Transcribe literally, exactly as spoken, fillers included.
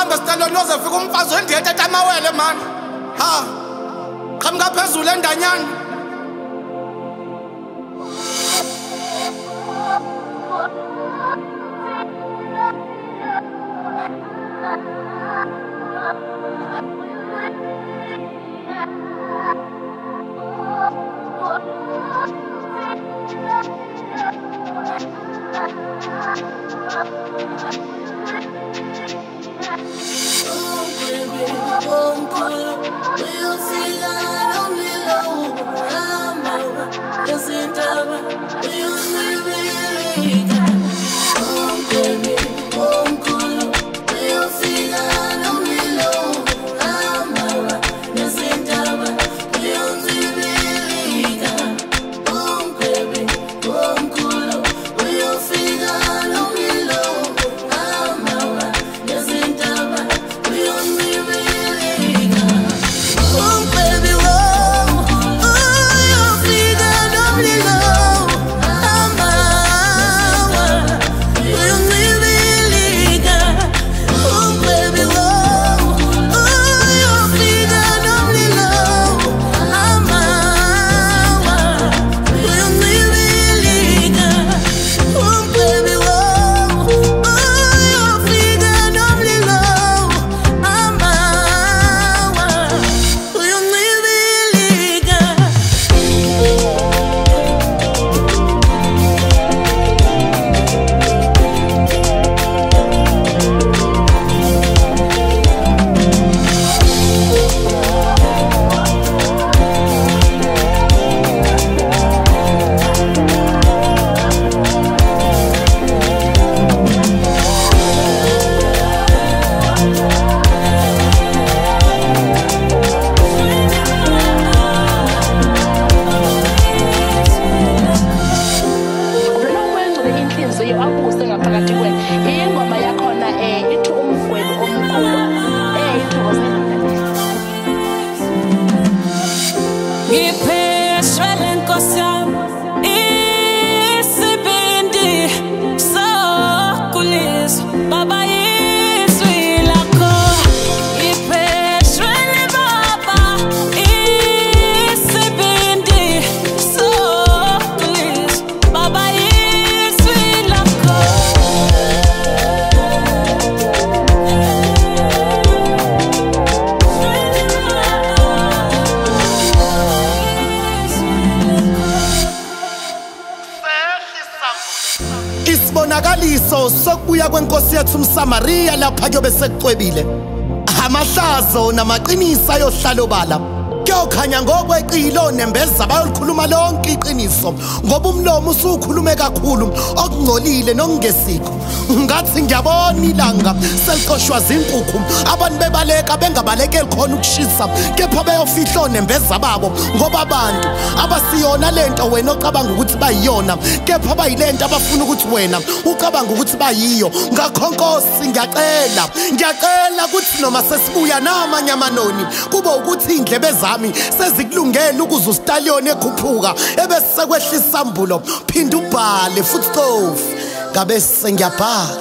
Hamba sitaloni ozofika umfazi wendiyethe ethi amawele man. Ha. Qhamuka phezulu endanyana. Isibonakaliso sokubuya kwenkosi yethu uMsamaria lapha kuyobe sekucwebile. Amahlazo namaqinisa yohlalo bala. Kuyokhanya ngokweqilo nembeza bayolikhuluma lonke iqiniso ngoba umlomo usukhulume kakhulu okungcolile nokungesikho. Ngathi ngiyabona ilanga seliqoshwa zinkukhu abantu bebaleka bengabalekeli khona ukushisa kepha beyofihlo nembeza babo ngoba abantu abasiyona lento wena ocabanga ukuthi bayiyona kepha bayilento abafuna ukuthi wena ucabanga ukuthi bayiyo. Ngakho Nkosi ngiyacela ngiyacela ukuthi noma sesibuya namanye amanoni kube ukuthi indlebe zami sezikulungela ukuze ustallion ekhuphuka ebese sekwehlisa isambulo phinda ubhale futhi stove ngabe sengiyabhala.